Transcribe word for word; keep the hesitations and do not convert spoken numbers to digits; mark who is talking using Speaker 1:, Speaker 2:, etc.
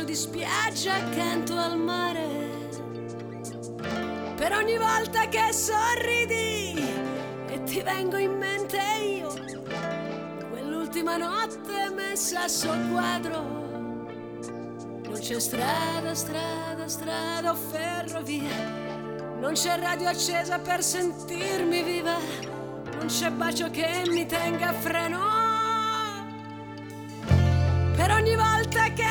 Speaker 1: di spiaggia accanto al mare. Per ogni volta che sorridi e ti vengo in mente io, quell'ultima notte messa sul quadro. Non c'è strada, strada, strada o ferrovia, non c'è radio accesa per sentirmi viva, non c'è bacio che mi tenga a freno. Per ogni volta che